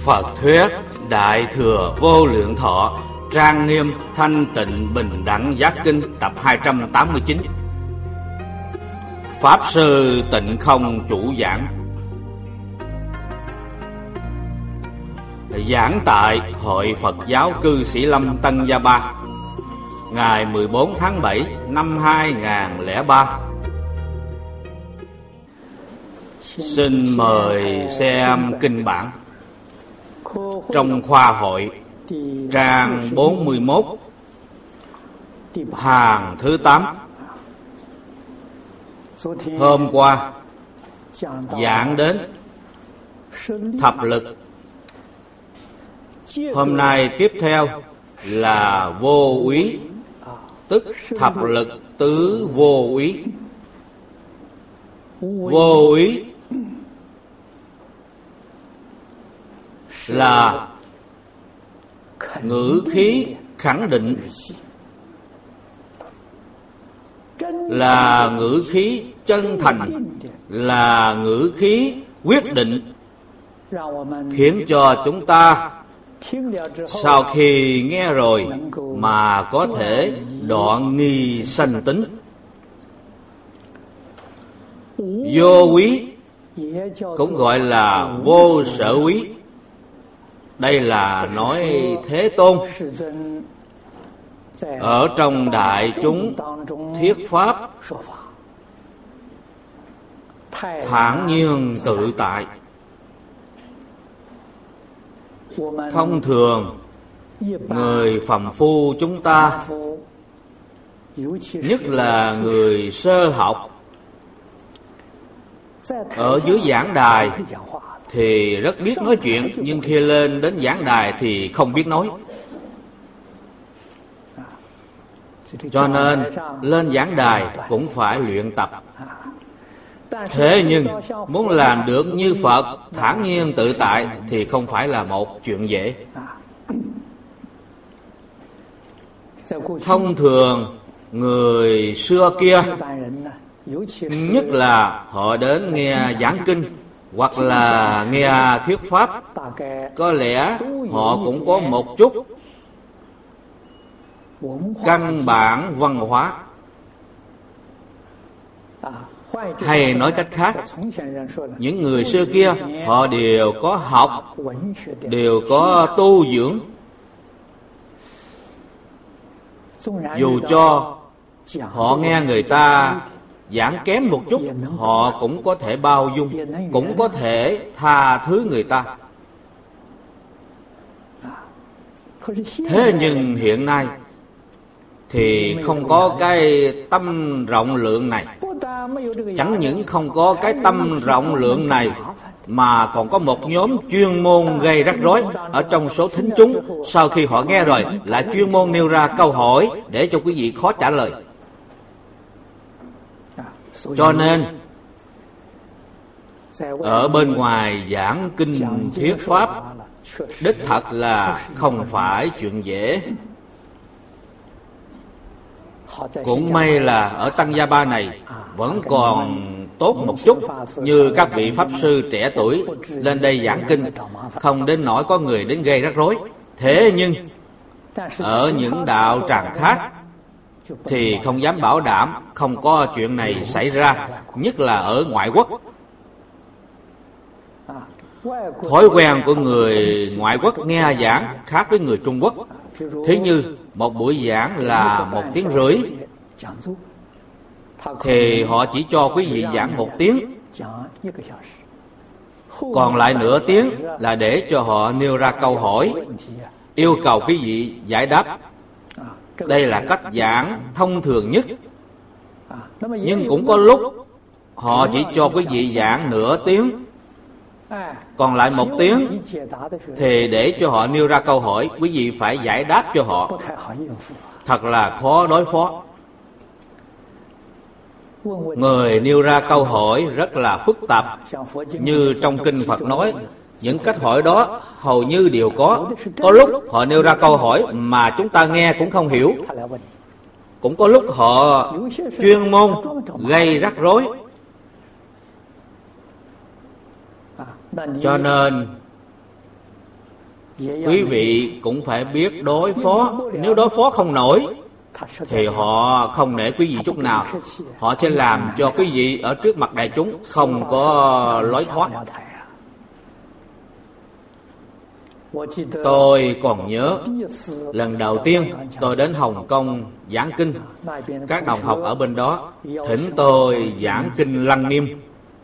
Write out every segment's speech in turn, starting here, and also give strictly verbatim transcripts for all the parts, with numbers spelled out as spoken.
Phật thuyết Đại Thừa Vô Lượng Thọ Trang Nghiêm Thanh Tịnh Bình Đẳng Giác Kinh tập hai trăm tám mươi chín. Pháp Sư Tịnh Không chủ giảng. Giảng tại Hội Phật giáo Cư Sĩ Lâm Tân Gia Ba, ngày mười bốn tháng bảy năm hai nghìn không trăm lẻ ba. Xin mời xem kinh bản. Trong khoa hội, trang bốn mươi mốt, hàng thứ tám. Hôm qua giảng đến thập lực. Hôm nay tiếp theo là vô úy, tức thập lực tứ vô úy. Vô úy là ngữ khí khẳng định, là ngữ khí chân thành, là ngữ khí quyết định, khiến cho chúng ta sau khi nghe rồi mà có thể đoạn nghi sanh tính. Vô úy cũng gọi là vô sở úy. Đây là nói Thế Tôn ở trong đại chúng thuyết pháp thản nhiên tự tại. Thông thường người phàm phu chúng ta, nhất là người sơ học, ở dưới giảng đài thì rất biết nói chuyện, nhưng khi lên đến giảng đài thì không biết nói. Cho nên lên giảng đài cũng phải luyện tập. Thế nhưng muốn làm được như Phật thản nhiên tự tại thì không phải là một chuyện dễ. Thông thường người xưa kia, nhất là họ đến nghe giảng kinh hoặc là nghe thuyết pháp, có lẽ họ cũng có một chút căn bản văn hóa. Hay nói cách khác, những người xưa kia họ đều có học, đều có tu dưỡng. Dù cho họ nghe người ta giảng kém một chút, họ cũng có thể bao dung, cũng có thể tha thứ người ta. Thế nhưng hiện nay thì không có cái tâm rộng lượng này. Chẳng những không có cái tâm rộng lượng này, mà còn có một nhóm chuyên môn gây rắc rối ở trong số thính chúng. Sau khi họ nghe rồi, lại chuyên môn nêu ra câu hỏi để cho quý vị khó trả lời. Cho nên ở bên ngoài giảng kinh thuyết pháp đích thật là không phải chuyện dễ. Cũng may là ở Tăng Gia Ba này vẫn còn tốt một chút, như các vị pháp sư trẻ tuổi lên đây giảng kinh, không đến nỗi có người đến gây rắc rối. Thế nhưng ở những đạo tràng khác thì không dám bảo đảm không có chuyện này xảy ra, nhất là ở ngoại quốc. Thói quen của người ngoại quốc nghe giảng khác với người Trung Quốc. Thí như một buổi giảng là một tiếng rưỡi, thì họ chỉ cho quý vị giảng một tiếng, còn lại nửa tiếng là để cho họ nêu ra câu hỏi, yêu cầu quý vị giải đáp. Đây là cách giảng thông thường nhất. Nhưng cũng có lúc họ chỉ cho quý vị giảng nửa tiếng, còn lại một tiếng thì để cho họ nêu ra câu hỏi, quý vị phải giải đáp cho họ. Thật là khó đối phó. Người nêu ra câu hỏi rất là phức tạp. Như trong kinh Phật nói, những cách hỏi đó hầu như đều có. Có lúc họ nêu ra câu hỏi mà chúng ta nghe cũng không hiểu. Cũng có lúc họ chuyên môn gây rắc rối. Cho nên quý vị cũng phải biết đối phó. Nếu đối phó không nổi thì họ không nể quý vị chút nào. Họ sẽ làm cho quý vị ở trước mặt đại chúng không có lối thoát. Tôi còn nhớ lần đầu tiên tôi đến Hồng Kông giảng kinh, các đồng học ở bên đó thỉnh tôi giảng kinh Lăng Nghiêm.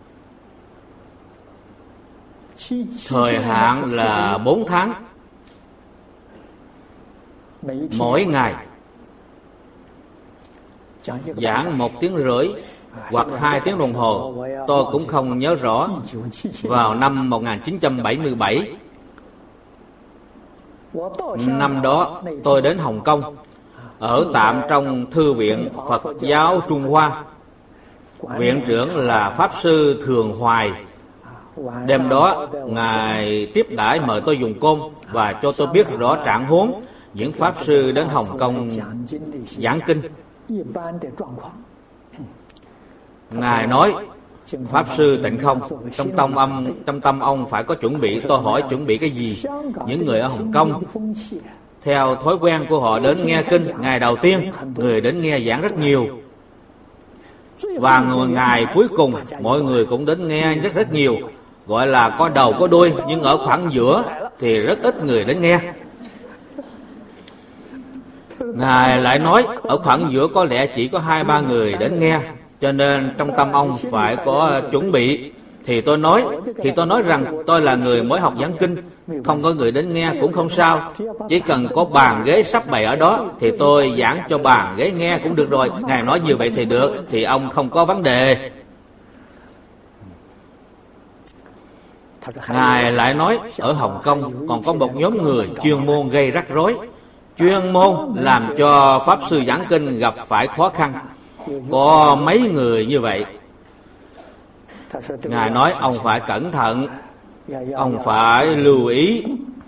Thời hạn là bốn tháng. Mỗi ngày giảng một tiếng rưỡi hoặc hai tiếng đồng hồ, tôi cũng không nhớ rõ. Vào năm một nghìn chín trăm bảy mươi bảy, năm đó tôi đến Hồng Kông, ở tạm trong Thư viện Phật giáo Trung Hoa. Viện trưởng là Pháp Sư Thường Hoài. Đêm đó Ngài tiếp đãi mời tôi dùng cơm và cho tôi biết rõ trạng huống những Pháp Sư đến Hồng Kông giảng kinh. Ngài nói: Pháp Sư Tịnh Không, trong tâm âm trong tâm ông phải có chuẩn bị. Tôi hỏi chuẩn bị cái gì? Những người ở Hồng Kông theo thói quen của họ đến nghe kinh ngày đầu tiên, người đến nghe giảng rất nhiều, và ngày cuối cùng mọi người cũng đến nghe rất rất nhiều, gọi là có đầu có đuôi. Nhưng ở khoảng giữa thì rất ít người đến nghe. Ngài lại nói ở khoảng giữa có lẽ chỉ có hai ba người đến nghe, cho nên trong tâm ông phải có chuẩn bị. Thì tôi nói thì tôi nói rằng tôi là người mới học giảng kinh, không có người đến nghe cũng không sao, chỉ cần có bàn ghế sắp bày ở đó thì tôi giảng cho bàn ghế nghe cũng được rồi. Ngài nói như vậy thì được, thì ông không có vấn đề. Ngài lại nói ở Hồng Kông còn có một nhóm người chuyên môn gây rắc rối, chuyên môn làm cho Pháp Sư giảng kinh gặp phải khó khăn. Có mấy người như vậy. Ngài nói ông phải cẩn thận, ông phải lưu ý.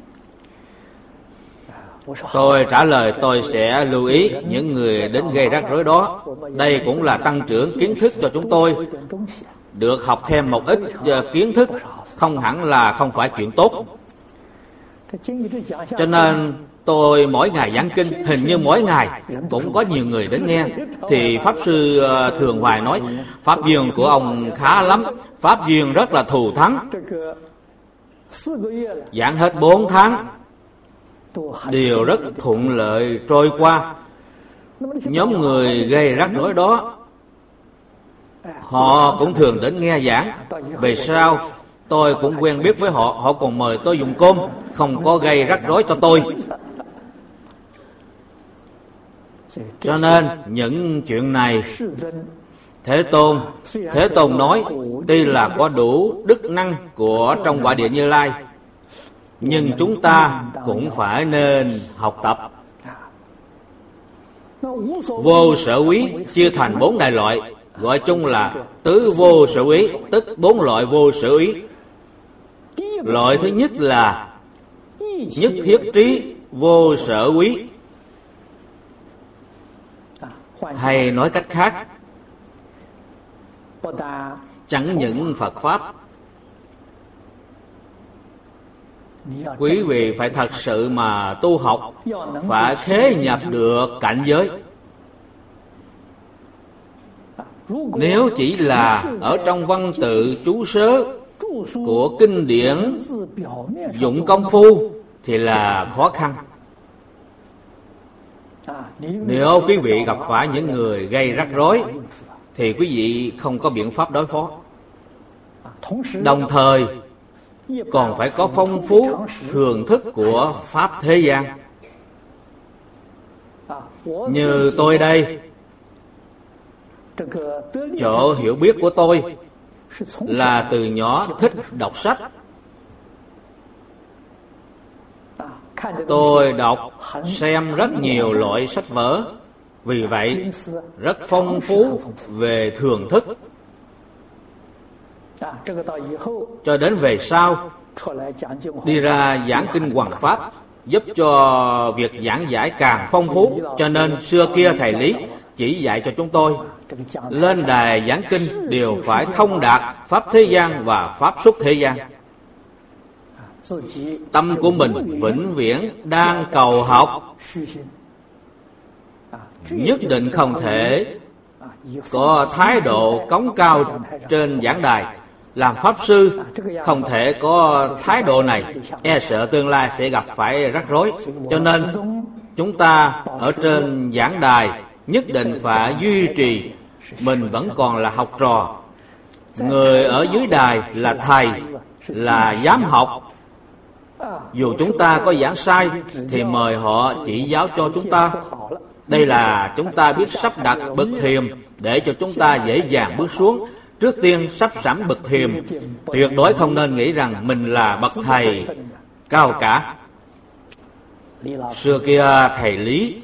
Tôi trả lời tôi sẽ lưu ý những người đến gây rắc rối đó. Đây cũng là tăng trưởng kiến thức cho chúng tôi, được học thêm một ít kiến thức, không hẳn là không phải chuyện tốt. Cho nên tôi mỗi ngày giảng kinh, hình như mỗi ngày cũng có nhiều người đến nghe. Thì Pháp Sư Thường Hoài nói: Pháp duyên của ông khá lắm, Pháp duyên rất là thù thắng. Giảng hết bốn tháng đều rất thuận lợi trôi qua. Nhóm người gây rắc rối đó họ cũng thường đến nghe giảng. Về sau tôi cũng quen biết với họ, họ còn mời tôi dùng cơm, không có gây rắc rối cho tôi. Cho nên những chuyện này Thế Tôn Thế Tôn nói tuy là có đủ đức năng của trong quả địa Như Lai, nhưng chúng ta cũng phải nên học tập. Vô sở úy chia thành bốn đại loại, gọi chung là tứ vô sở úy, tức bốn loại vô sở úy. Loại thứ nhất là nhất thiết trí vô sở úy, hay nói cách khác, chẳng những Phật Pháp, quý vị phải thật sự mà tu học, phải khế nhập được cảnh giới. Nếu chỉ là ở trong văn tự chú sớ của kinh điển dụng công phu thì là khó khăn. Nếu quý vị gặp phải những người gây rắc rối thì quý vị không có biện pháp đối phó. Đồng thời còn phải có phong phú thường thức của Pháp thế gian. Như tôi đây, chỗ hiểu biết của tôi là từ nhỏ thích đọc sách. Tôi đọc, xem rất nhiều loại sách vở, vì vậy rất phong phú về thường thức. Cho đến về sau đi ra giảng kinh hoằng pháp, giúp cho việc giảng giải càng phong phú. Cho nên xưa kia thầy Lý chỉ dạy cho chúng tôi lên đài giảng kinh đều phải thông đạt Pháp thế gian và Pháp xuất thế gian. tâm của mình vĩnh viễn đang cầu học, nhất định không thể có thái độ cống cao trên giảng đài. Làm pháp sư không thể có thái độ này, e sợ tương lai sẽ gặp phải rắc rối. Cho nên chúng ta ở trên giảng đài nhất định phải duy trì mình vẫn còn là học trò, người ở dưới đài là thầy, là giám học. Dù chúng ta có giảng sai thì mời họ chỉ giáo cho chúng ta. Đây là chúng ta biết sắp đặt bậc thiềm để cho chúng ta dễ dàng bước xuống. Trước tiên sắp sẵn bậc thiềm, tuyệt đối không nên nghĩ rằng mình là bậc thầy cao cả. Xưa kia thầy Lý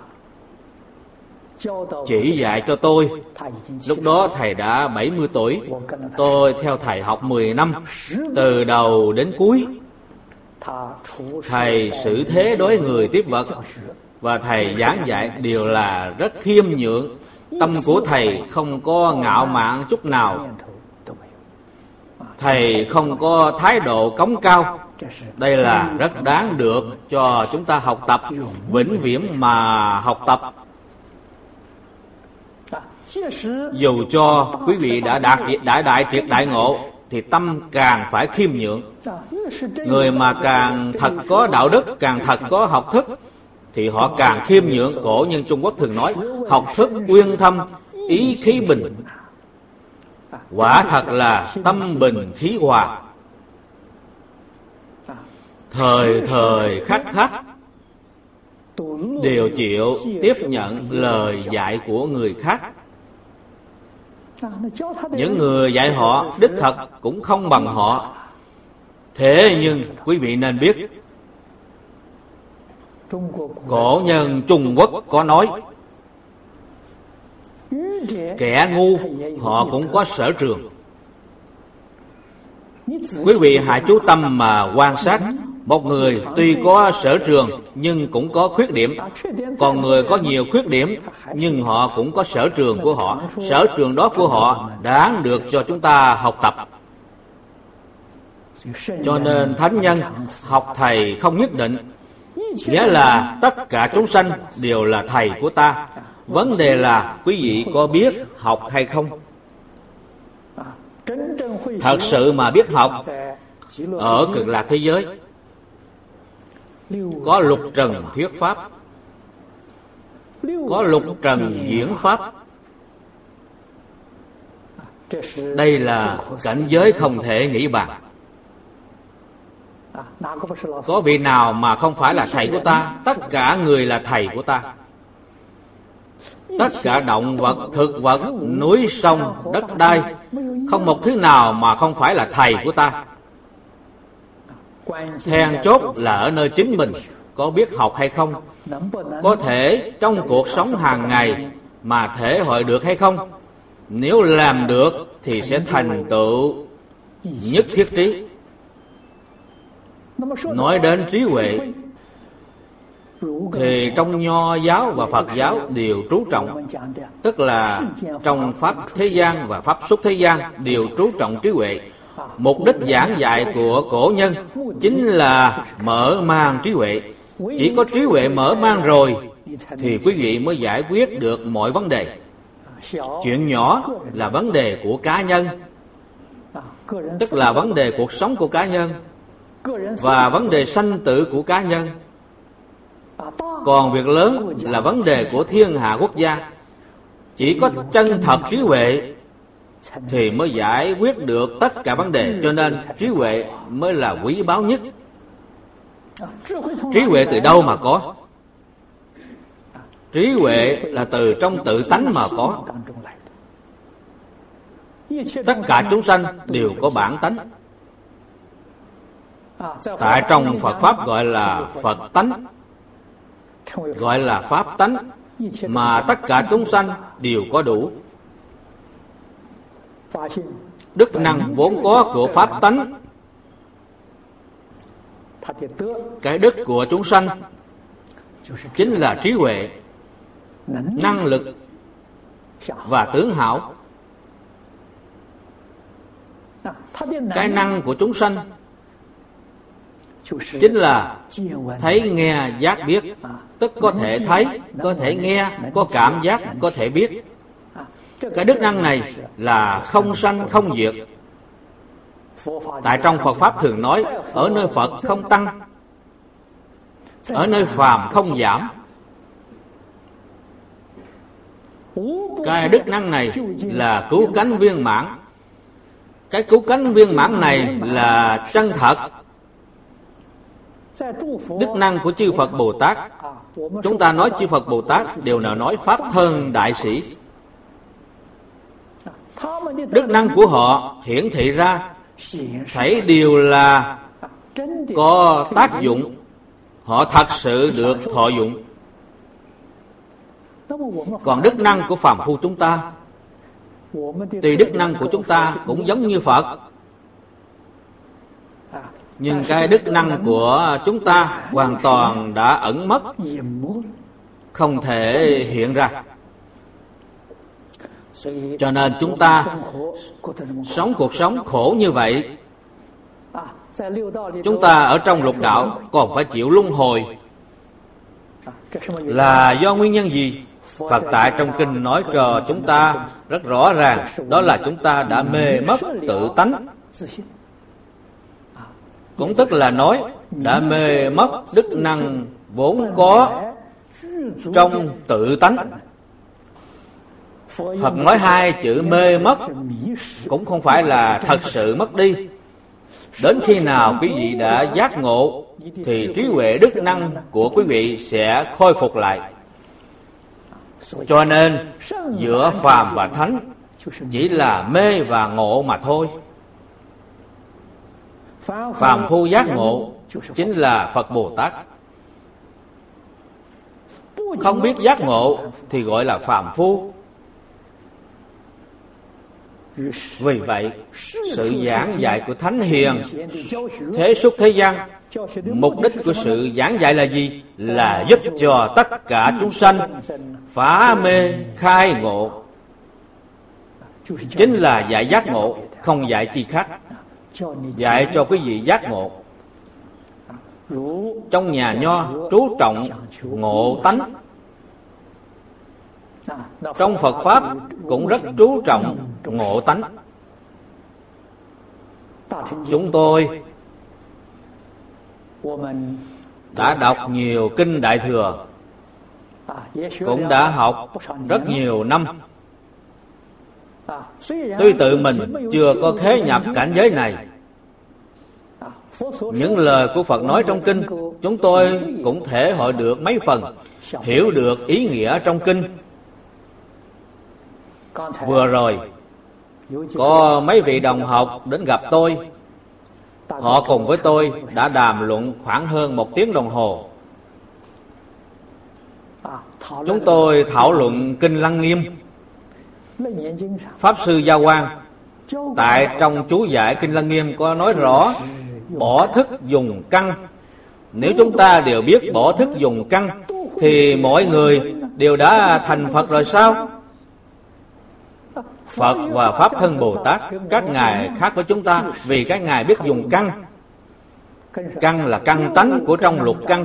chỉ dạy cho tôi, lúc đó thầy đã bảy mươi tuổi, tôi theo thầy học mười năm, từ đầu đến cuối. Thầy xử thế đối người tiếp vật, và thầy giảng dạy đều là rất khiêm nhượng. Tâm của thầy không có ngạo mạn chút nào, thầy không có thái độ cống cao. Đây là rất đáng được cho chúng ta học tập, vĩnh viễn mà học tập. Dù cho quý vị đã đạt đã đại triệt đại ngộ thì tâm càng phải khiêm nhượng. Người mà càng thật có đạo đức, càng thật có học thức thì họ càng khiêm nhượng. Cổ nhân Trung Quốc thường nói học thức uyên thâm, ý khí bình. Quả thật là tâm bình khí hòa, thời thời khắc khắc đều chịu tiếp nhận lời dạy của người khác. Những người dạy họ đích thật cũng không bằng họ. Thế nhưng quý vị nên biết, cổ nhân Trung Quốc có nói, kẻ ngu họ cũng có sở trường. Quý vị hãy chú tâm mà quan sát. Một người tuy có sở trường nhưng cũng có khuyết điểm, còn người có nhiều khuyết điểm nhưng họ cũng có sở trường của họ. Sở trường đó của họ đáng được cho chúng ta học tập. Cho nên thánh nhân học thầy không nhất định, nghĩa là tất cả chúng sanh đều là thầy của ta. Vấn đề là quý vị có biết học hay không. Thật sự mà biết học, ở Cực Lạc thế giới có lục trần thuyết pháp, có lục trần diễn pháp. Đây là cảnh giới không thể nghĩ bàn. Có vị nào mà không phải là thầy của ta? Tất cả người là thầy của ta. Tất cả động vật, thực vật, núi sông, đất đai, không một thứ nào mà không phải là thầy của ta. Then chốt là ở nơi chính mình có biết học hay không, có thể trong cuộc sống hàng ngày mà thể hội được hay không. Nếu làm được thì sẽ thành tựu nhất thiết trí. Nói đến trí huệ thì trong Nho giáo và Phật giáo đều chú trọng, tức là trong pháp thế gian và pháp xuất thế gian đều chú trọng trí huệ. Mục đích giảng dạy của cổ nhân chính là mở mang trí huệ. Chỉ có trí huệ mở mang rồi thì quý vị mới giải quyết được mọi vấn đề. Chuyện nhỏ là vấn đề của cá nhân, tức là vấn đề cuộc sống của cá nhân và vấn đề sanh tử của cá nhân. Còn việc lớn là vấn đề của thiên hạ quốc gia. Chỉ có chân thật trí huệ thì mới giải quyết được tất cả vấn đề. Cho nên trí huệ mới là quý báu nhất. Trí huệ từ đâu mà có? Trí huệ là từ trong tự tánh mà có. Tất cả chúng sanh đều có bản tánh. Tại trong Phật Pháp gọi là Phật tánh, gọi là Pháp tánh, mà tất cả chúng sanh đều có đủ. Đức năng vốn có của Pháp tánh, cái đức của chúng sanh chính là trí huệ, năng lực và tướng hảo. Cái năng của chúng sanh chính là thấy nghe giác biết, tức có thể thấy, có thể nghe, có cảm giác, có thể biết. Cái đức năng này là không sanh không diệt. Tại trong Phật Pháp thường nói, ở nơi Phật không tăng, ở nơi phàm không giảm. Cái đức năng này là cứu cánh viên mãn. Cái cứu cánh viên mãn này là chân thật. Đức năng của chư Phật Bồ Tát, chúng ta nói chư Phật Bồ Tát đều là nói Pháp thân đại sĩ. Đức năng của họ hiển thị ra thảy đều là có tác dụng, họ thật sự được thọ dụng. Còn đức năng của phàm phu chúng ta, tuy đức năng của chúng ta cũng giống như Phật, nhưng cái đức năng của chúng ta hoàn toàn đã ẩn mất, không thể hiện ra. Cho nên chúng ta sống cuộc sống khổ như vậy. Chúng ta ở trong lục đạo còn phải chịu luân hồi, là do nguyên nhân gì? Phật tại trong kinh nói cho chúng ta rất rõ ràng, đó là chúng ta đã mê mất tự tánh. Cũng tức là nói đã mê mất đức năng vốn có trong tự tánh. Phật nói hai chữ mê mất cũng không phải là thật sự mất đi. Đến khi nào quý vị đã giác ngộ thì trí huệ đức năng của quý vị sẽ khôi phục lại. Cho nên giữa phàm và thánh chỉ là mê và ngộ mà thôi. Phàm phu giác ngộ chính là Phật Bồ Tát. Không biết giác ngộ thì gọi là phàm phu. Vì vậy, sự giảng dạy của Thánh Hiền thế xuất thế gian, mục đích của sự giảng dạy là gì? Là giúp cho tất cả chúng sanh phá mê khai ngộ. Chính là dạy giác ngộ, không dạy chi khác. Dạy cho quý vị giác ngộ. Trong nhà Nho chú trọng ngộ tánh. Trong Phật Pháp cũng rất chú trọng ngộ tánh. Chúng tôi đã đọc nhiều kinh Đại Thừa, cũng đã học rất nhiều năm. Tuy tự mình chưa có khế nhập cảnh giới này, những lời của Phật nói trong kinh chúng tôi cũng thể hội được mấy phần, hiểu được ý nghĩa trong kinh. Vừa rồi có mấy vị đồng học đến gặp tôi, họ cùng với tôi đã đàm luận khoảng hơn một tiếng đồng hồ. Chúng tôi thảo luận kinh Lăng Nghiêm. Pháp sư Gia Quang tại trong chú giải kinh Lăng Nghiêm có nói rõ bỏ thức dùng căn. Nếu chúng ta đều biết bỏ thức dùng căn thì mọi người đều đã thành Phật rồi sao? Phật và Pháp Thân Bồ Tát, các ngài khác với chúng ta vì các ngài biết dùng căn. Căn là căn tánh của trong lục căn.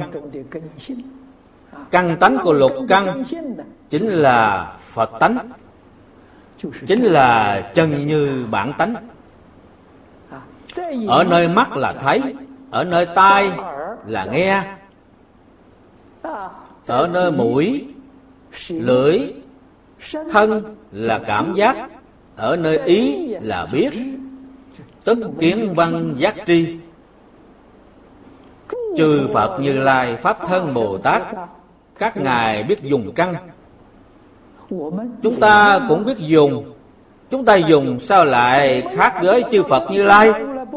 Căn tánh của lục căn chính là Phật tánh, chính là chân như bản tánh. Ở nơi mắt là thấy, ở nơi tai là nghe, ở nơi mũi, lưỡi, thân là cảm giác, ở nơi ý là biết, tức kiến văn giác tri. Chư Phật Như Lai, Pháp Thân Bồ Tát, các ngài biết dùng căn. Chúng ta cũng biết dùng. Chúng ta dùng sao lại khác với chư Phật Như Lai?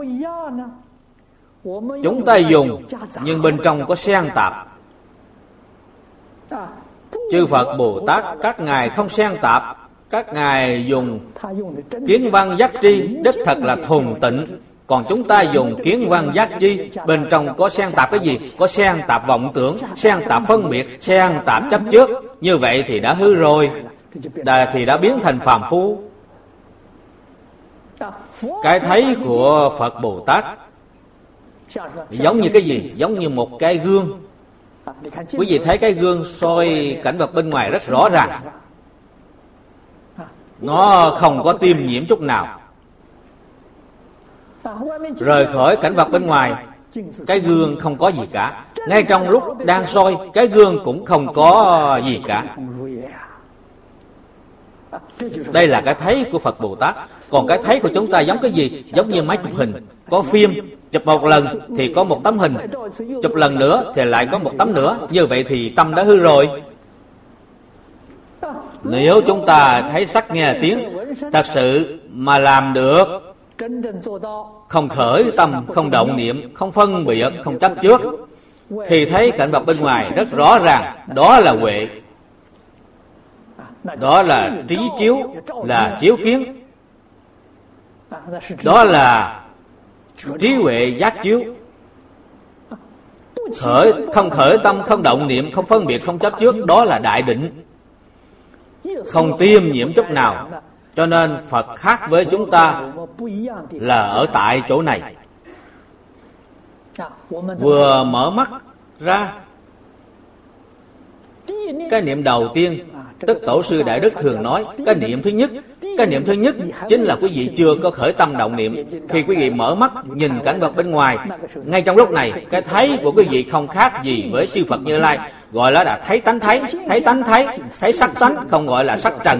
Chúng ta dùng nhưng bên trong có xen tạp. Chư Phật Bồ Tát các ngài không xen tạp, các ngài dùng kiến văn giác tri, đích thật là thuần tịnh. Còn chúng ta dùng kiến văn giác chi, bên trong có xen tạp cái gì? Có xen tạp vọng tưởng, xen tạp phân biệt, xen tạp chấp trước. Như vậy thì đã hư rồi, đã, thì đã biến thành phàm phu. Cái thấy của Phật Bồ Tát Giống như cái gì? Giống như một cái gương. Quý vị thấy cái gương soi cảnh vật bên ngoài rất rõ ràng. Nó không có tiêm nhiễm chút nào. Rời khỏi cảnh vật bên ngoài, cái gương không có gì cả. Ngay trong lúc đang soi, cái gương cũng không có gì cả. Đây là cái thấy của Phật Bồ Tát. Còn cái thấy của chúng ta giống cái gì? Giống như máy chụp hình. Có phim, chụp một lần thì có một tấm hình, chụp lần nữa thì lại có một tấm nữa. Như vậy thì tâm đã hư rồi. Nếu chúng ta thấy sắc nghe tiếng, thật sự mà làm được không khởi tâm, không động niệm, không phân biệt, không chấp trước, thì thấy cảnh vật bên ngoài rất rõ ràng. Đó là huệ, đó là trí chiếu, là chiếu kiến, đó là trí huệ giác chiếu. Khởi, không khởi tâm, không động niệm, không phân biệt, không chấp trước, đó là đại định, không tiêm nhiễm chút nào. Cho nên Phật khác với chúng ta là ở tại chỗ này. Vừa mở mắt ra, cái niệm đầu tiên, tức Tổ sư Đại Đức thường nói, cái niệm thứ nhất. Cái niệm thứ nhất chính là quý vị chưa có khởi tâm động niệm. Khi quý vị mở mắt nhìn cảnh vật bên ngoài, ngay trong lúc này, cái thấy của quý vị không khác gì với chư Phật Như Lai. Gọi là đã thấy tánh thấy, thấy tánh thấy, thấy sắc tánh, không gọi là sắc trần,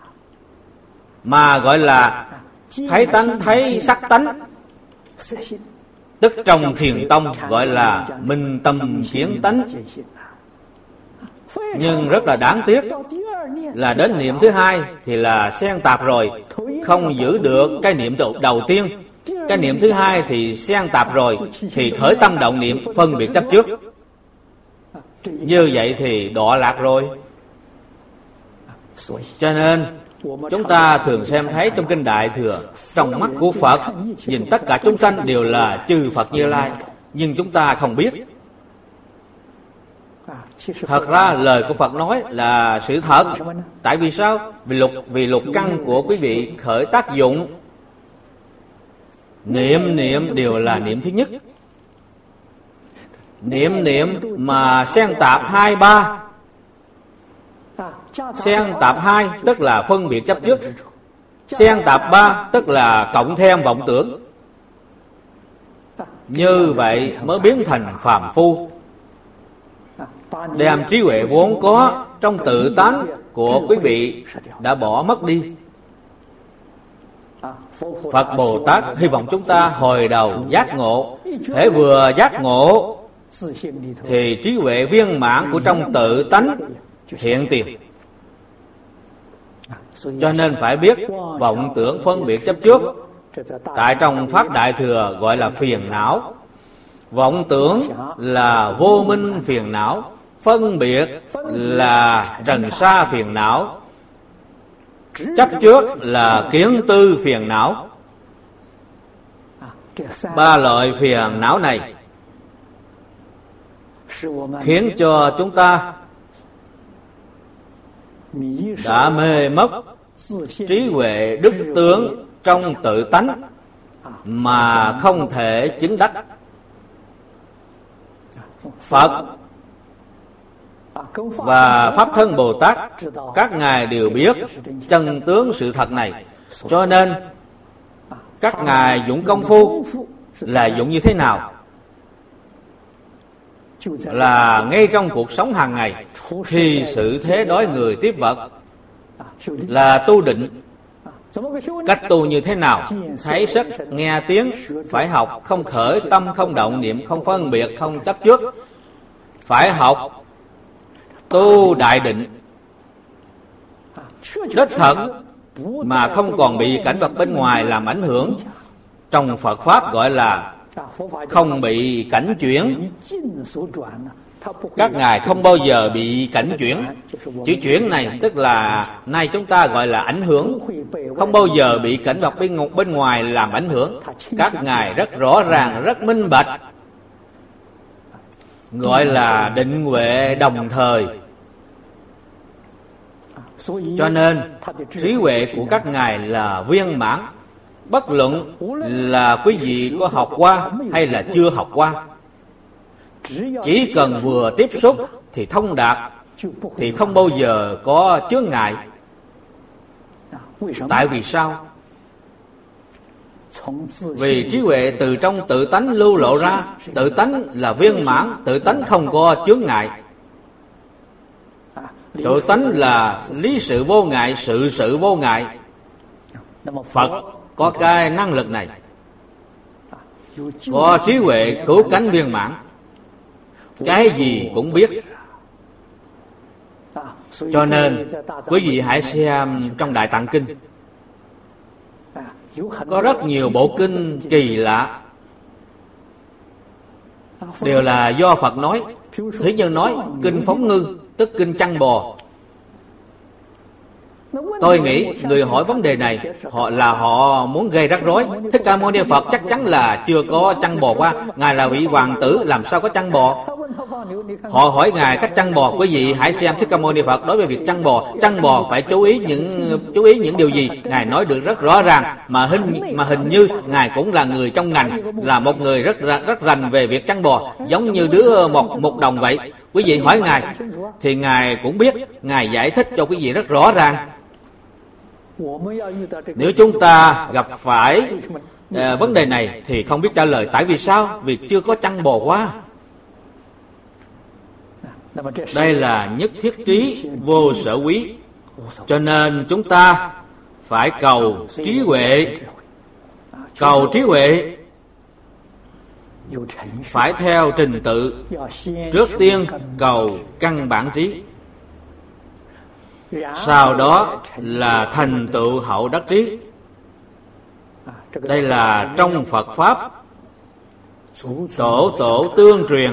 mà gọi là thấy tánh thấy sắc tánh. Tức trong Thiền Tông gọi là minh tâm kiến tánh. Nhưng rất là đáng tiếc là đến niệm thứ hai thì là xen tạp rồi, không giữ được cái niệm đầu tiên. Cái niệm thứ hai thì xen tạp rồi, thì khởi tâm động niệm, phân biệt chấp trước. Như vậy thì đọa lạc rồi. Cho nên chúng ta thường xem thấy trong Kinh Đại Thừa, trong mắt của Phật nhìn tất cả chúng sanh đều là chư Phật Như Lai, nhưng chúng ta không biết. Thật ra lời của Phật nói là sự thật. Tại vì sao? Vì lục, vì lục căn của quý vị khởi tác dụng. Niệm niệm đều là niệm thứ nhất. Niệm niệm mà xen tạp hai ba. Xen tạp hai tức là phân biệt chấp trước. Xen tạp ba tức là cộng thêm vọng tưởng. Như vậy mới biến thành phàm phu, đem trí huệ vốn có trong tự tánh của quý vị đã bỏ mất đi. Phật Bồ Tát hy vọng chúng ta hồi đầu giác ngộ. Thể vừa giác ngộ thì trí huệ viên mãn của trong tự tánh hiện tiền. Cho nên phải biết vọng tưởng phân biệt chấp trước, tại trong Pháp Đại Thừa gọi là phiền não. Vọng tưởng là vô minh phiền não, phân biệt là trần sa phiền não, chấp trước là kiến tư phiền não. Ba loại phiền não này khiến cho chúng ta đã mê mất trí huệ đức tướng trong tự tánh mà không thể chứng đắc. Phật và Pháp Thân Bồ Tát, các ngài đều biết chân tướng sự thật này. Cho nên các ngài dụng công phu là dụng như thế nào? Là ngay trong cuộc sống hàng ngày, khi sự thế đối người tiếp vật, là tu định. Cách tu như thế nào? Thấy sắc, nghe tiếng, phải học không khởi tâm, không động niệm, không phân biệt, không chấp trước. Phải học tu đại định, đích thực mà không còn bị cảnh vật bên ngoài làm ảnh hưởng. Trong Phật Pháp gọi là không bị cảnh chuyển. Các ngài không bao giờ bị cảnh chuyển. Chữ chuyển này tức là nay chúng ta gọi là ảnh hưởng, không bao giờ bị cảnh vật bên, bên ngoài làm ảnh hưởng. Các ngài rất rõ ràng, rất minh bạch, gọi là định huệ đồng thời. Cho nên trí huệ của các ngài là viên mãn. Bất luận là quý vị có học qua hay là chưa học qua, chỉ cần vừa tiếp xúc thì thông đạt, thì không bao giờ có chướng ngại. Tại vì sao? Vì trí huệ từ trong tự tánh lưu lộ ra. Tự tánh là viên mãn, tự tánh không có chướng ngại. Tự tánh là lý sự vô ngại, sự sự vô ngại. Phật có cái năng lực này, có trí huệ cứu cánh viên mãn, cái gì cũng biết. Cho nên quý vị hãy xem trong Đại Tạng Kinh, có rất nhiều bộ kinh kỳ lạ, đều là do Phật nói. Thí như nói kinh Phóng Ngư, tức kinh chăn bò. Tôi nghĩ người hỏi vấn đề này họ là họ muốn gây rắc rối. Thích Ca Mâu Ni Phật chắc chắn là chưa có chăn bò qua. Ngài là vị hoàng tử, làm sao có chăn bò? Họ hỏi Ngài cách chăn bò. Quý vị hãy xem Thích Ca Mâu Ni Phật đối với việc chăn bò. Chăn bò phải chú ý những chú ý những điều gì? Ngài nói được rất rõ ràng. Mà hình mà hình như Ngài cũng là người trong ngành, là một người rất rất rành về việc chăn bò, giống như đứa một một đồng vậy. Quý vị hỏi Ngài thì Ngài cũng biết. Ngài giải thích cho quý vị rất rõ ràng. Nếu chúng ta gặp phải à, vấn đề này thì không biết trả lời. Tại vì sao? Vì chưa có chăn bò qua. Đây là nhất thiết trí vô sở quý. Cho nên chúng ta phải cầu trí huệ. Cầu trí huệ phải theo trình tự. Trước tiên cầu căn bản trí, sau đó là thành tựu hậu đắc trí. Đây là trong Phật Pháp tổ tổ tương truyền,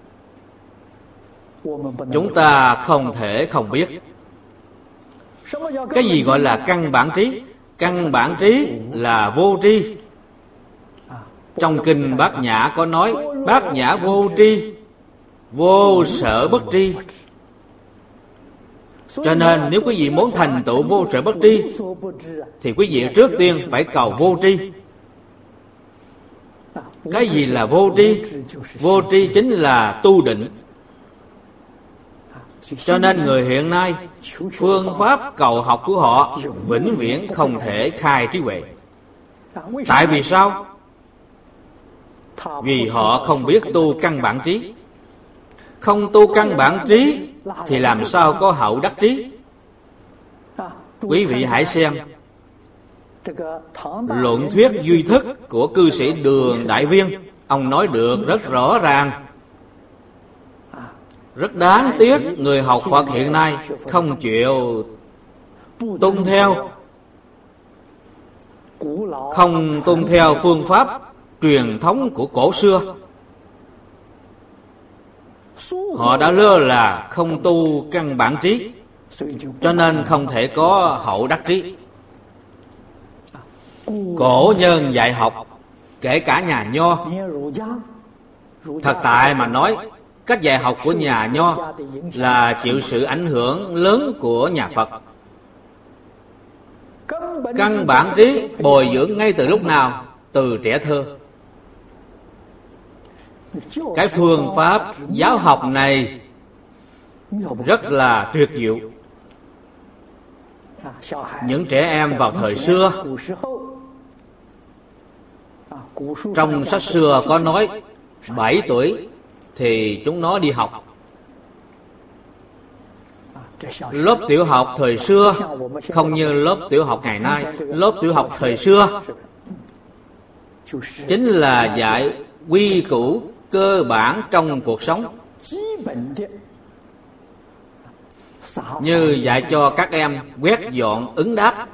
chúng ta không thể không biết. Cái gì gọi là căn bản trí? Căn bản trí là vô tri. Trong kinh Bát Nhã có nói Bát Nhã vô tri, vô sở bất tri. Cho nên nếu quý vị muốn thành tựu vô sở bất tri thì quý vị trước tiên phải cầu vô tri. Cái gì là vô tri? Vô tri chính là tu định. Cho nên người hiện nay phương pháp cầu học của họ vĩnh viễn không thể khai trí huệ. Tại vì sao? Vì họ không biết tu căn bản trí. Không tu căn bản trí thì làm sao có hậu đắc trí? Quý vị hãy xem luận thuyết duy thức của cư sĩ Đường Đại Viên. Ông nói được rất rõ ràng. Rất đáng tiếc người học Phật hiện nay không chịu tuân theo, không tuân theo phương pháp truyền thống của cổ xưa. Họ đã lơ là không tu căn bản trí, cho nên không thể có hậu đắc trí. Cổ nhân dạy học, kể cả nhà Nho, thật tại mà nói, cách dạy học của nhà Nho là chịu sự ảnh hưởng lớn của nhà Phật. Căn bản trí bồi dưỡng ngay từ lúc nào? Từ trẻ thơ. Cái phương pháp giáo học này rất là tuyệt diệu. Những trẻ em vào thời xưa, trong sách xưa có nói bảy tuổi thì chúng nó đi học. Lớp tiểu học thời xưa không như lớp tiểu học ngày nay. Lớp tiểu học thời xưa chính là dạy quy củ cơ bản trong cuộc sống, như dạy cho các em quét dọn ứng đáp.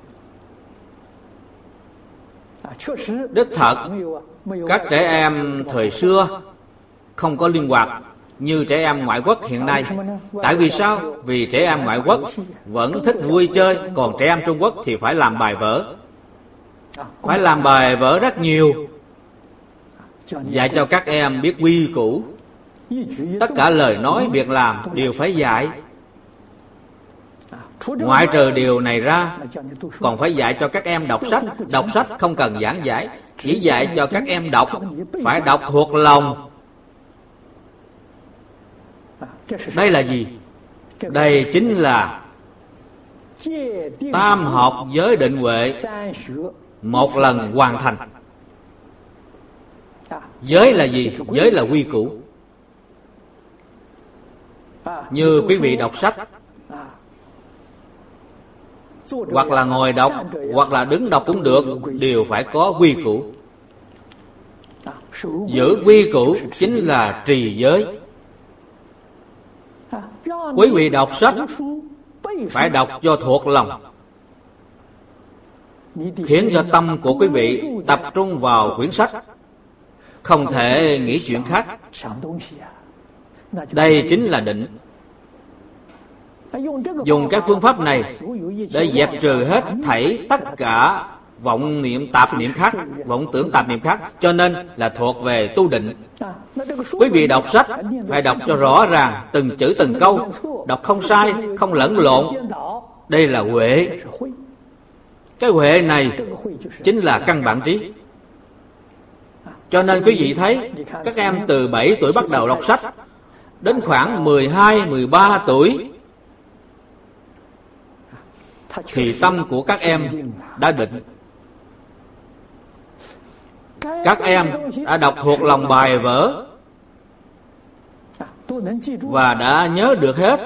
Đích thật, các trẻ em thời xưa không có linh hoạt như trẻ em ngoại quốc hiện nay. Tại vì sao? Vì trẻ em ngoại quốc vẫn thích vui chơi, còn trẻ em Trung Quốc thì phải làm bài vở. Phải làm bài vở rất nhiều, dạy cho các em biết quy củ. Tất cả lời nói, việc làm đều phải dạy. Ngoại trừ điều này ra, còn phải dạy cho các em đọc sách. Đọc sách không cần giảng giải, chỉ dạy cho các em đọc, phải đọc thuộc lòng. Đây là gì? Đây chính là tam học giới định huệ một lần hoàn thành. Giới là gì? Giới là quy củ. Như quý vị đọc sách, hoặc là ngồi đọc, hoặc là đứng đọc cũng được, đều phải có quy củ. Giữ quy củ chính là trì giới. Quý vị đọc sách phải đọc cho thuộc lòng, khiến cho tâm của quý vị tập trung vào quyển sách, không thể nghĩ chuyện khác. Đây chính là định. Dùng cái phương pháp này để dẹp trừ hết thảy tất cả vọng niệm tạp niệm khác, vọng tưởng tạp niệm khác, cho nên là thuộc về tu định. Quý vị đọc sách phải đọc cho rõ ràng, từng chữ từng câu, đọc không sai, không lẫn lộn. Đây là huệ. Cái huệ này chính là căn bản trí. Cho nên quý vị thấy các em từ bảy tuổi bắt đầu đọc sách, đến khoảng mười hai, mười ba tuổi thì tâm của các em đã định. Các em đã đọc thuộc lòng bài vở và đã nhớ được hết.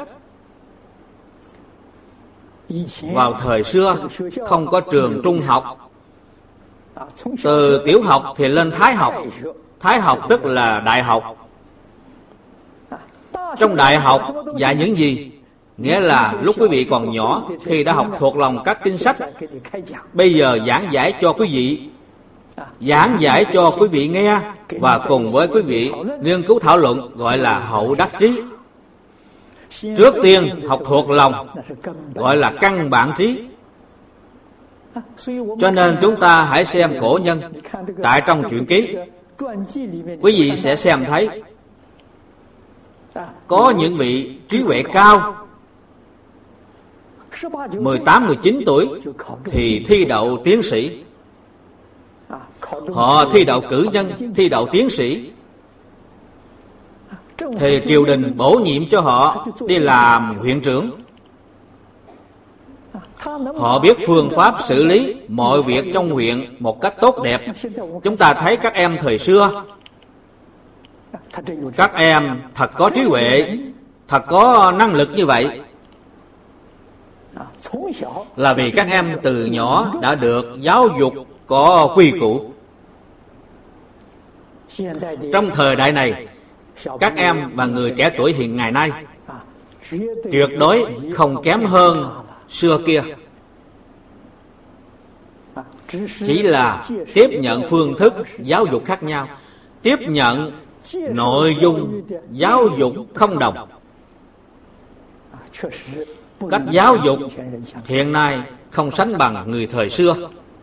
Vào thời xưa không có trường trung học, từ tiểu học thì lên thái học. Thái học tức là đại học. Trong đại học dạy những gì? Nghĩa là lúc quý vị còn nhỏ, khi đã học thuộc lòng các kinh sách, bây giờ giảng giải cho quý vị, giảng giải cho quý vị nghe, và cùng với quý vị nghiên cứu thảo luận, gọi là hậu đắc trí. Trước tiên học thuộc lòng, gọi là căn bản trí. Cho nên chúng ta hãy xem cổ nhân. Tại trong truyện ký, quý vị sẽ xem thấy có những vị trí huệ cao, mười tám, mười chín tuổi thì thi đậu tiến sĩ. Họ thi đậu cử nhân, thi đậu tiến sĩ, thì triều đình bổ nhiệm cho họ đi làm huyện trưởng. Họ biết phương pháp xử lý mọi việc trong huyện một cách tốt đẹp. Chúng ta thấy các em thời xưa, các em thật có trí huệ, thật có năng lực như vậy, là vì các em từ nhỏ đã được giáo dục có quy củ. Trong thời đại này, các em và người trẻ tuổi hiện ngày nay tuyệt đối không kém hơn xưa kia. Chỉ là tiếp nhận phương thức giáo dục khác nhau, tiếp nhận nội dung giáo dục không đồng. Cách giáo dục hiện nay không sánh bằng người thời xưa.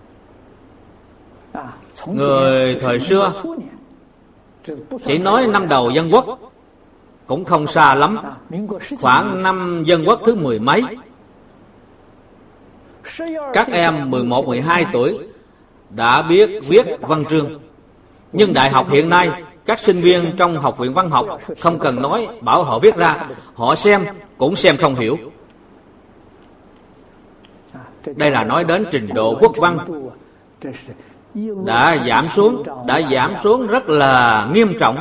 Người thời xưa chỉ nói năm đầu dân quốc, cũng không xa lắm, khoảng năm dân quốc thứ mười mấy. Các em mười một, mười hai tuổi đã biết viết văn chương. Nhưng đại học hiện nay, các sinh viên trong học viện văn học không cần nói, bảo họ viết ra, họ xem cũng xem không hiểu. Đây là nói đến trình độ quốc văn đã giảm xuống, đã giảm xuống rất là nghiêm trọng.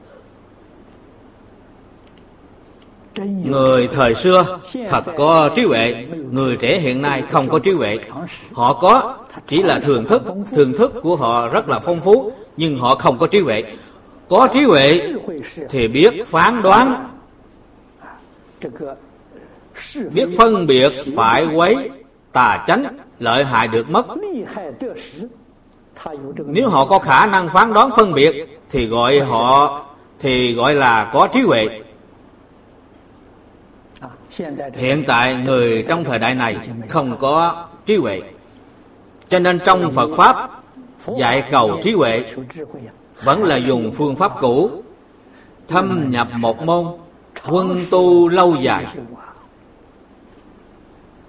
Người thời xưa thật có trí huệ, người trẻ hiện nay không có trí huệ. Họ có, chỉ là thường thức, thường thức của họ rất là phong phú, nhưng họ không có trí huệ. Có trí huệ thì biết phán đoán, biết phân biệt phải quấy, tà chánh, lợi hại được mất. Nếu họ có khả năng phán đoán phân biệt thì gọi họ thì gọi là có trí huệ. Hiện tại người trong thời đại này không có trí huệ, cho nên trong Phật Pháp dạy cầu trí huệ vẫn là dùng phương pháp cũ, thâm nhập một môn, huân tu lâu dài.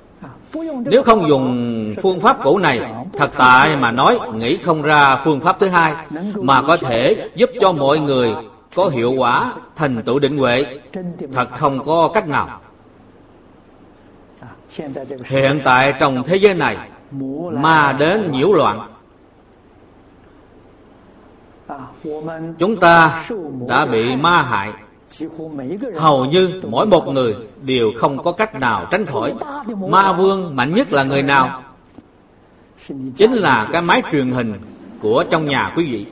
Nếu không dùng phương pháp cũ này, thật tại mà nói nghĩ không ra phương pháp thứ hai mà có thể giúp cho mọi người có hiệu quả thành tựu định huệ, thật không có cách nào. Hiện tại trong thế giới này, ma đến nhiễu loạn, chúng ta đã bị ma hại. Hầu như mỗi một người đều không có cách nào tránh khỏi. Ma vương mạnh nhất là người nào? Chính là cái máy truyền hình của trong nhà quý vị.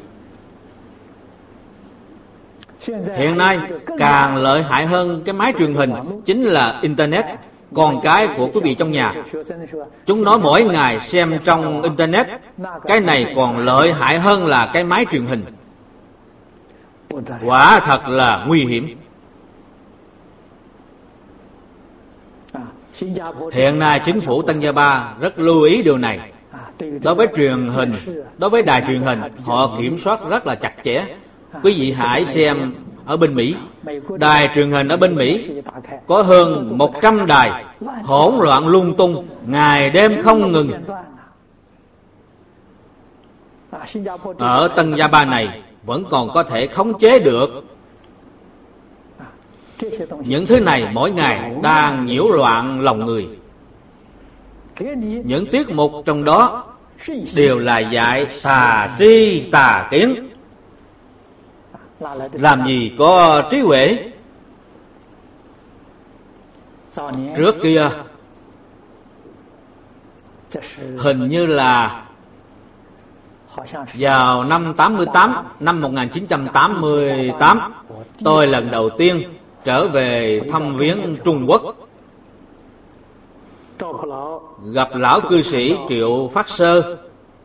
Hiện nay càng lợi hại hơn cái máy truyền hình chính là Internet, con cái của quý vị trong nhà. Chúng nói mỗi ngày xem trong Internet, cái này còn lợi hại hơn là cái máy truyền hình. Quả thật là nguy hiểm. Hiện nay chính phủ Tân Gia Ba rất lưu ý điều này. Đối với truyền hình, đối với đài truyền hình, họ kiểm soát rất là chặt chẽ. Quý vị hãy xem ở bên Mỹ, đài truyền hình ở bên Mỹ có hơn một trăm đài hỗn loạn lung tung, ngày đêm không ngừng. Ở Tân Gia Ba này vẫn còn có thể khống chế được. Những thứ này mỗi ngày đang nhiễu loạn lòng người. Những tiết mục trong đó đều là dạy tà tri tà kiến. Làm gì có trí huệ. Trước kia hình như là vào năm tám mươi tám, năm một nghìn chín trăm tám mươi tám, tôi lần đầu tiên trở về thăm viếng Trung Quốc, gặp lão cư sĩ Triệu Phát Sơ.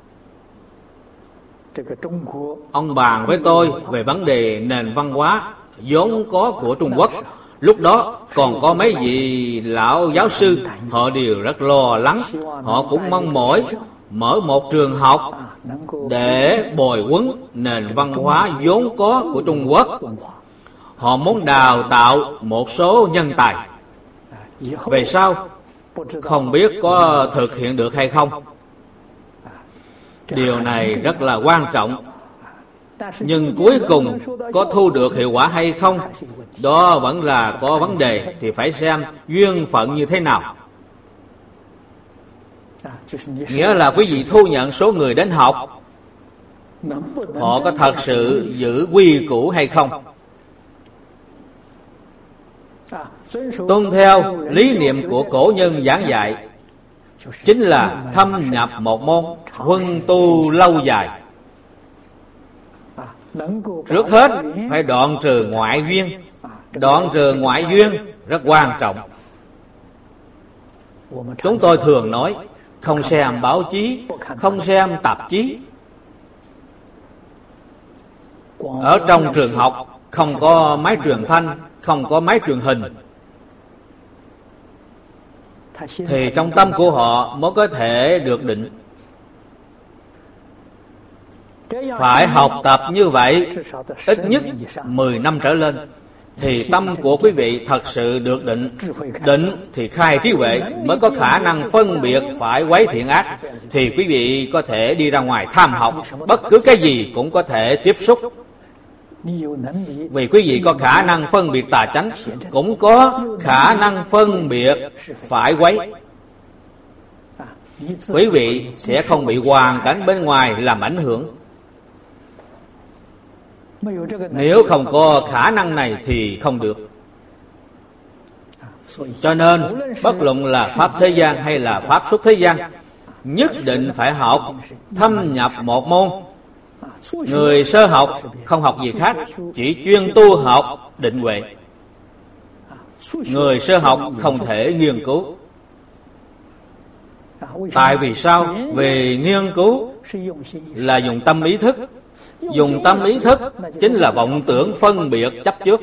Ông bàn với tôi về vấn đề nền văn hóa vốn có của Trung Quốc. Lúc đó còn có mấy vị lão giáo sư, họ đều rất lo lắng. Họ cũng mong mỏi mở một trường học để bồi huấn nền văn hóa vốn có của Trung Quốc. Họ muốn đào tạo một số nhân tài. Về sau không biết có thực hiện được hay không. Điều này rất là quan trọng. Nhưng cuối cùng có thu được hiệu quả hay không, đó vẫn là có vấn đề. Thì phải xem duyên phận như thế nào. Nghĩa là quý vị thu nhận số người đến học, họ có thật sự giữ quy củ hay không, tuân theo lý niệm của cổ nhân giảng dạy, chính là thâm nhập một môn, huân tu lâu dài. Trước hết phải đoạn trừ ngoại duyên. Đoạn trừ ngoại duyên rất quan trọng. Chúng tôi thường nói không xem báo chí, không xem tạp chí. Ở trong trường học không có máy truyền thanh, không có máy truyền hình, thì trong tâm của họ mới có thể được định. Phải học tập như vậy ít nhất mười năm trở lên, thì tâm của quý vị thật sự được định. Định thì khai trí huệ, mới có khả năng phân biệt phải quấy thiện ác. Thì quý vị có thể đi ra ngoài tham học, bất cứ cái gì cũng có thể tiếp xúc. Vì quý vị có khả năng phân biệt tà chánh, cũng có khả năng phân biệt phải quấy. Quý vị sẽ không bị hoàn cảnh bên ngoài làm ảnh hưởng. Nếu không có khả năng này thì không được. Cho nên bất luận là pháp thế gian hay là pháp xuất thế gian, nhất định phải học thâm nhập một môn. Người sơ học không học gì khác, chỉ chuyên tu học định huệ. Người sơ học không thể nghiên cứu. Tại vì sao? Vì nghiên cứu là dùng tâm ý thức. Dùng tâm ý thức chính là vọng tưởng phân biệt chấp trước.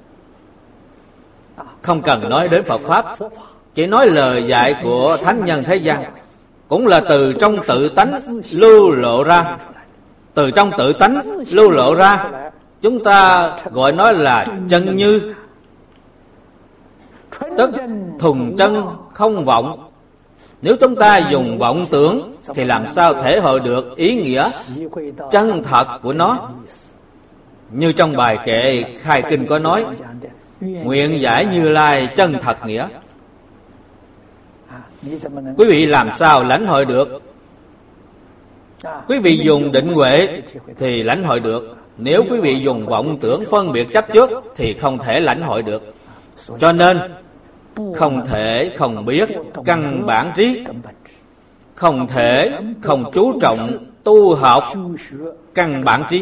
Không cần nói đến Phật Pháp, chỉ nói lời dạy của thánh nhân thế gian, cũng là từ trong tự tánh lưu lộ ra. Từ trong tự tánh lưu lộ ra, chúng ta gọi nó là chân như, tức thuần chân không vọng. Nếu chúng ta dùng vọng tưởng thì làm sao thể hội được ý nghĩa chân thật của nó? Như trong bài kệ khai kinh có nói, nguyện giải Như Lai chân thật nghĩa. Quý vị làm sao lãnh hội được? Quý vị dùng định huệ thì lãnh hội được. Nếu quý vị dùng vọng tưởng phân biệt chấp trước thì không thể lãnh hội được. Cho nên không thể không biết căn bản trí, không thể không chú trọng tu học căn bản trí.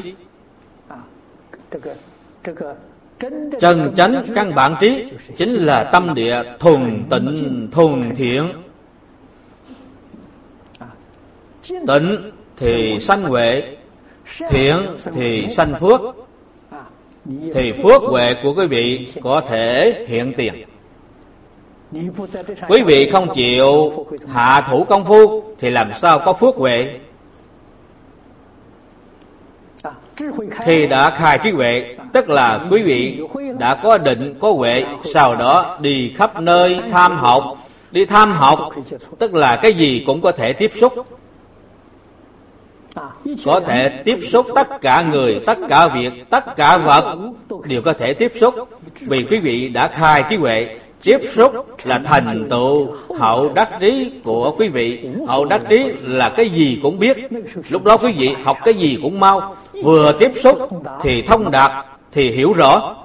Chân chánh căn bản trí chính là tâm địa thuần tịnh thuần thiện. Tịnh thì sanh huệ, thiện thì sanh phước, thì phước huệ của quý vị có thể hiện tiền. Quý vị không chịu hạ thủ công phu thì làm sao có phước huệ? Khi đã khai trí huệ, tức là quý vị đã có định, có huệ, sau đó đi khắp nơi tham học. Đi tham học tức là cái gì cũng có thể tiếp xúc, có thể tiếp xúc tất cả người, tất cả việc, tất cả vật đều có thể tiếp xúc. Vì quý vị đã khai trí huệ, tiếp xúc là thành tựu hậu đắc trí của quý vị. Hậu đắc trí là cái gì cũng biết. Lúc đó quý vị học cái gì cũng mau. Vừa tiếp xúc thì thông đạt, thì hiểu rõ.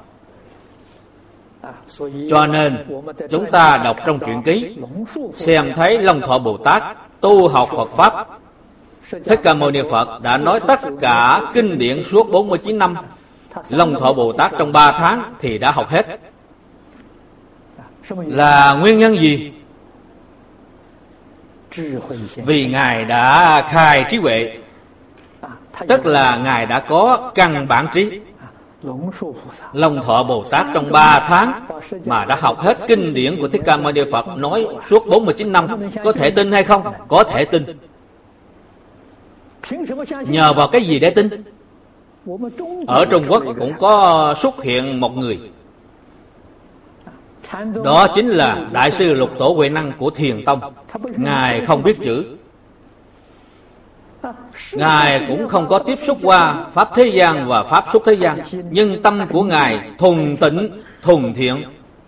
Cho nên chúng ta đọc trong truyện ký, xem thấy Long Thọ Bồ Tát tu học Phật Pháp. Thích Ca Mâu Ni Phật đã nói tất cả kinh điển suốt bốn mươi chín năm. Long Thọ Bồ Tát trong ba tháng thì đã học hết. Là nguyên nhân gì? Vì Ngài đã khai trí huệ, tức là Ngài đã có căn bản trí. Long Thọ Bồ Tát trong ba tháng mà đã học hết kinh điển của Thích Ca Mâu Ni Phật nói suốt bốn mươi chín năm. Có thể tin hay không? Có thể tin. Nhờ vào cái gì để tin? Ở Trung Quốc cũng có xuất hiện một người, đó chính là Đại sư Lục Tổ Huệ Năng của Thiền Tông. Ngài không biết chữ, Ngài cũng không có tiếp xúc qua Pháp thế gian và Pháp xuất thế gian, nhưng tâm của Ngài thuần tịnh, thuần thiện.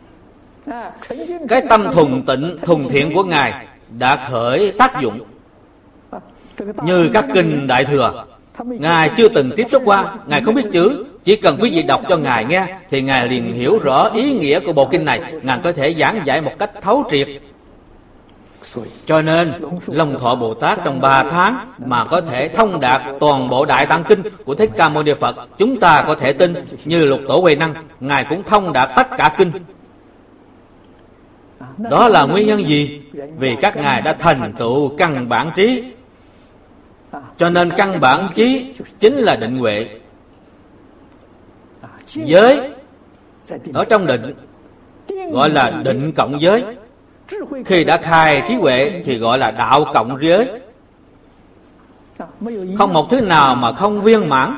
Cái tâm thuần tịnh, thuần thiện của Ngài đã khởi tác dụng. Như các kinh Đại Thừa, Ngài chưa từng tiếp xúc qua, Ngài không biết chữ. Chỉ cần quý vị đọc cho Ngài nghe thì Ngài liền hiểu rõ ý nghĩa của bộ kinh này. Ngài có thể giảng giải một cách thấu triệt. Cho nên Long Thọ Bồ Tát trong ba tháng mà có thể thông đạt toàn bộ Đại Tạng Kinh của Thích Ca Mâu Ni Phật, chúng ta có thể tin. Như Lục Tổ Huệ Năng, Ngài cũng thông đạt tất cả kinh. Đó là nguyên nhân gì? Vì các Ngài đã thành tựu căn bản trí. Cho nên căn bản trí chính là định huệ. Giới ở trong định gọi là định cộng giới. Khi đã khai trí huệ thì gọi là đạo cộng giới. Không một thứ nào mà không viên mãn.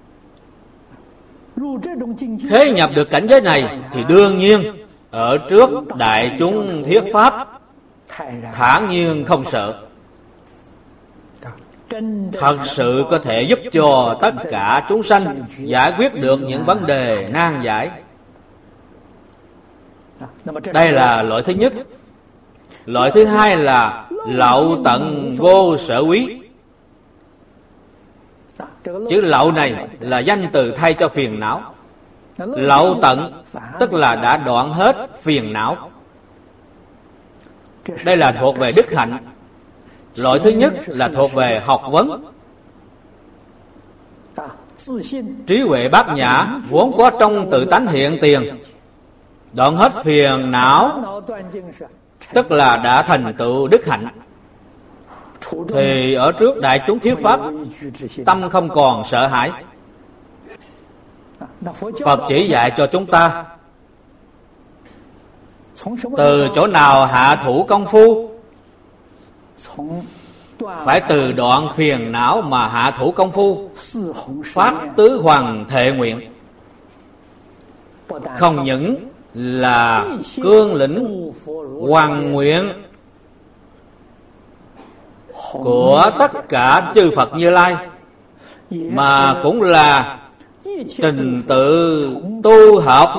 Thế nhập được cảnh giới này thì đương nhiên ở trước đại chúng thuyết pháp thản nhiên không sợ, thật sự có thể giúp cho tất cả chúng sanh giải quyết được những vấn đề nan giải. Đây là loại thứ nhất. Loại thứ hai là lậu tận vô sở quý. Chữ lậu này là danh từ thay cho phiền não. Lậu tận tức là đã đoạn hết phiền não. Đây là thuộc về đức hạnh. Loại thứ nhất là thuộc về học vấn. Trí huệ bát nhã vốn có trong tự tánh hiện tiền, đoạn hết phiền não, tức là đã thành tựu đức hạnh. Thì ở trước đại chúng thuyết pháp, tâm không còn sợ hãi. Phật chỉ dạy cho chúng ta từ chỗ nào hạ thủ công phu. Phải từ đoạn phiền não mà hạ thủ công phu. Phát tứ hoằng thệ nguyện. Không những là cương lĩnh hoằng nguyện của tất cả chư Phật Như Lai, mà cũng là trình tự tu học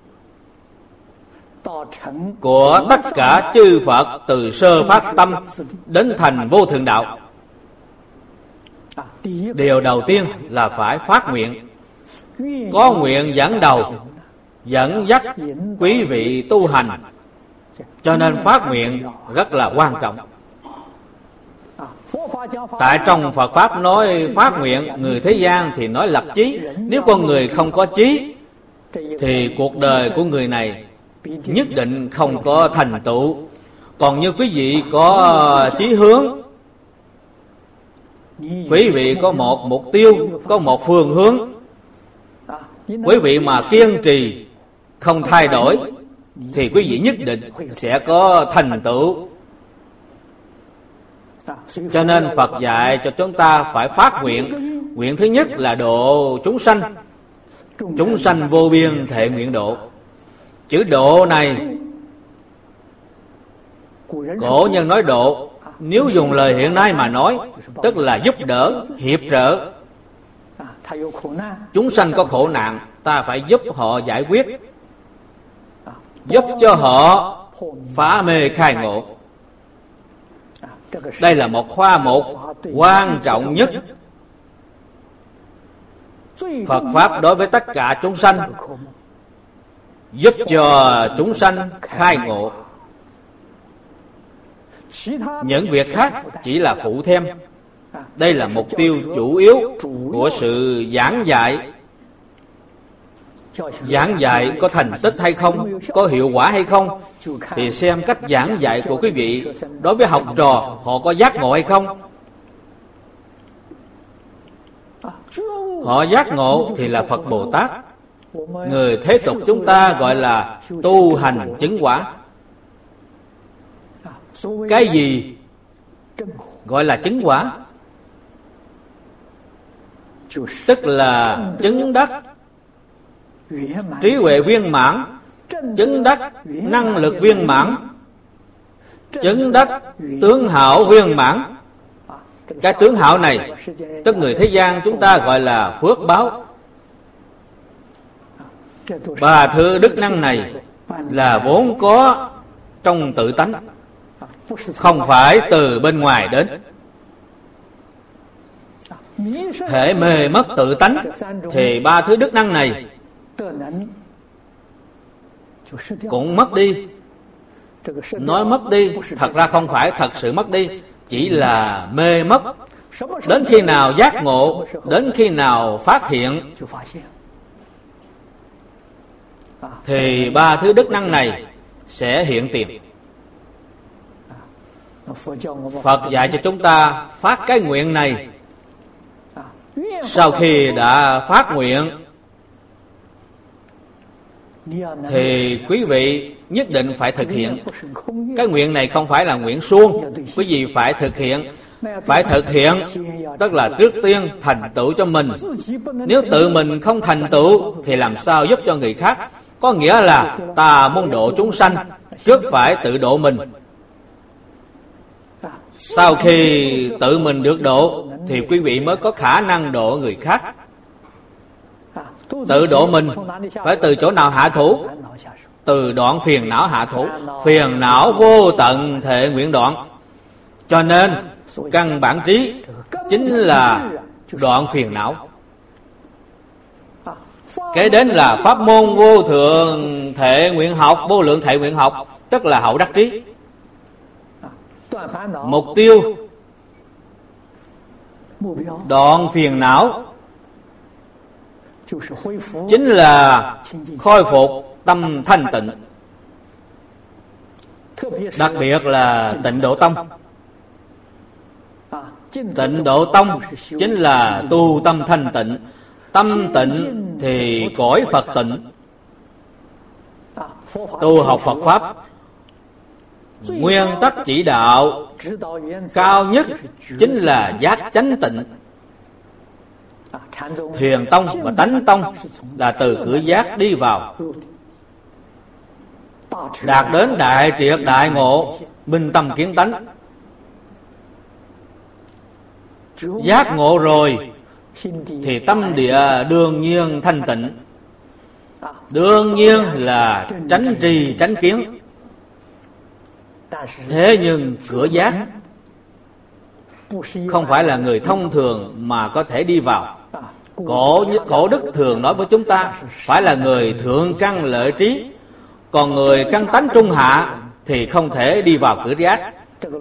của tất cả chư Phật từ sơ phát tâm đến thành vô thượng đạo. Điều đầu tiên là phải phát nguyện, có nguyện dẫn đầu, dẫn dắt quý vị tu hành. Cho nên phát nguyện rất là quan trọng. Tại trong Phật Pháp nói phát nguyện, người thế gian thì nói lập chí. Nếu con người không có chí thì cuộc đời của người này nhất định không có thành tựu. Còn như quý vị có chí hướng, quý vị có một mục tiêu, có một phương hướng, quý vị mà kiên trì không thay đổi thì quý vị nhất định sẽ có thành tựu. Cho nên Phật dạy cho chúng ta phải phát nguyện. Nguyện thứ nhất là độ chúng sanh. Chúng sanh vô biên thệ nguyện độ. Chữ độ này cổ nhân nói độ, nếu dùng lời hiện nay mà nói, tức là giúp đỡ, hiệp trợ. Chúng sanh có khổ nạn, ta phải giúp họ giải quyết, giúp cho họ phá mê khai ngộ. Đây là một khoa mục quan trọng nhất. Phật Pháp đối với tất cả chúng sanh, giúp cho chúng sanh khai ngộ. Những việc khác chỉ là phụ thêm. Đây là mục tiêu chủ yếu của sự giảng dạy. Giảng dạy có thành tích hay không, có hiệu quả hay không, thì xem cách giảng dạy của quý vị đối với học trò họ có giác ngộ hay không. Họ giác ngộ thì là Phật Bồ Tát. Người thế tục chúng ta gọi là tu hành chứng quả. Cái gì gọi là chứng quả? Tức là chứng đắc trí huệ viên mãn, chứng đắc năng lực viên mãn, chứng đắc tướng hảo viên mãn. Cái tướng hảo này tức người thế gian chúng ta gọi là phước báo. Ba thứ đức năng này là vốn có trong tự tánh, không phải từ bên ngoài đến. Hễ mê mất tự tánh thì ba thứ đức năng này cũng mất đi. Nói mất đi, thật ra không phải thật sự mất đi, chỉ là mê mất. Đến khi nào giác ngộ, đến khi nào phát hiện, thì ba thứ đức năng này sẽ hiện tiền. Phật dạy cho chúng ta phát cái nguyện này. Sau khi đã phát nguyện thì quý vị nhất định phải thực hiện. Cái nguyện này không phải là nguyện suông, quý vị phải thực hiện. Phải thực hiện tức là trước tiên thành tựu cho mình. Nếu tự mình không thành tựu thì làm sao giúp cho người khác? Có nghĩa là ta muốn độ chúng sanh, trước phải tự độ mình. Sau khi tự mình được độ thì quý vị mới có khả năng độ người khác. Tự độ mình phải từ chỗ nào hạ thủ? Từ đoạn phiền não hạ thủ. Phiền não vô tận thệ nguyện đoạn. Cho nên căn bản trí chính là đoạn phiền não. Kế đến là pháp môn vô thượng thệ nguyện học, vô lượng thệ nguyện học, tức là hậu đắc trí. Mục tiêu đoạn phiền não chính là khôi phục tâm thanh tịnh, đặc biệt là Tịnh Độ Tông. Tịnh Độ Tông chính là tu tâm thanh tịnh. Tâm tịnh thì cõi Phật tịnh. Tu học Phật Pháp, nguyên tắc chỉ đạo cao nhất chính là giác chánh tịnh. Thiền tông và tánh tông là từ cửa giác đi vào, đạt đến đại triệt đại ngộ, minh tâm kiến tánh. Giác ngộ rồi thì tâm địa đương nhiên thanh tịnh, đương nhiên là tránh tri tránh kiến. Thế nhưng cửa giác không phải là người thông thường mà có thể đi vào. Cổ, cổ đức thường nói với chúng ta phải là người thượng căn lợi trí, còn người căn tánh trung hạ thì không thể đi vào cửa giác.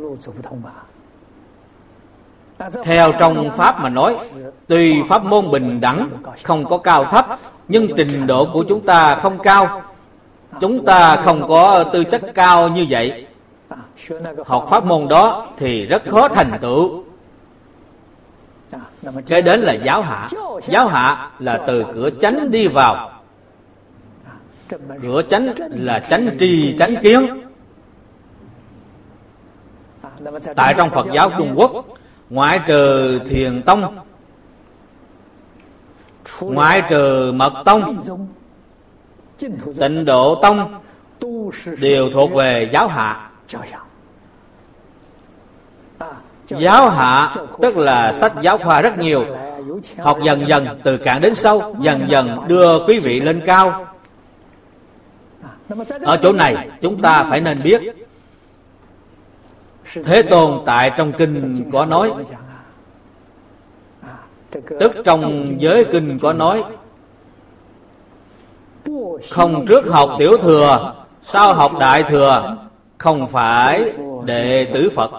Theo trong Pháp mà nói, tuy pháp môn bình đẳng, không có cao thấp, nhưng trình độ của chúng ta không cao. Chúng ta không có tư chất cao như vậy. Học pháp môn đó thì rất khó thành tựu. Cái đến là giáo hạ. Giáo hạ là từ cửa chánh đi vào. Cửa chánh là chánh tri chánh kiến. Tại trong Phật giáo Trung Quốc, ngoại trừ Thiền Tông, ngoại trừ Mật Tông, Tịnh Độ Tông đều thuộc về giáo hạ. Giáo hạ tức là sách giáo khoa rất nhiều, học dần dần từ cạn đến sâu, dần dần đưa quý vị lên cao. Ở chỗ này chúng ta phải nên biết, Thế Tôn tại trong kinh có nói, tức trong giới kinh có nói, không trước học tiểu thừa, sau học đại thừa, không phải đệ tử Phật.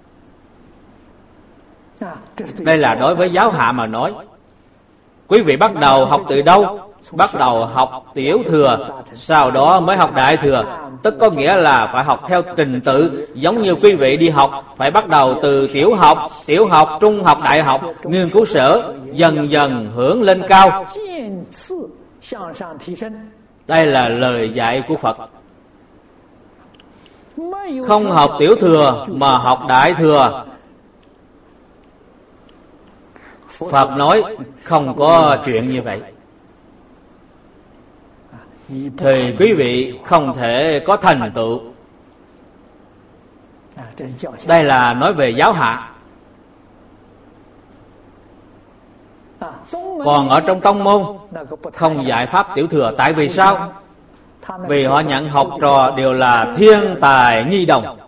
Đây là đối với giáo hạ mà nói. Quý vị bắt đầu học từ đâu? Bắt đầu học tiểu thừa, sau đó mới học đại thừa. Tức có nghĩa là phải học theo trình tự, giống như quý vị đi học phải bắt đầu từ tiểu học, tiểu học, trung học, đại học, nghiên cứu sở, dần dần hưởng lên cao. Đây là lời dạy của Phật. Không học tiểu thừa mà học đại thừa, Phật nói không có chuyện như vậy, thì quý vị không thể có thành tựu. Đây là nói về giáo hạ. Còn ở trong tông môn không dạy pháp tiểu thừa. Tại vì sao? Vì họ nhận học trò đều là thiên tài nhi đồng.